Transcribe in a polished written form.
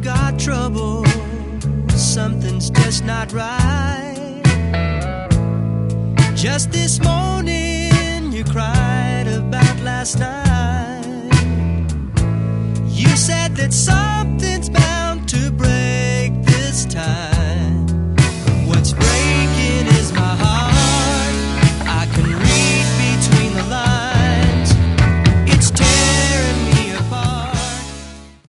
got trouble, something's just not right. Just this morning you cried about last night. You said that something's bad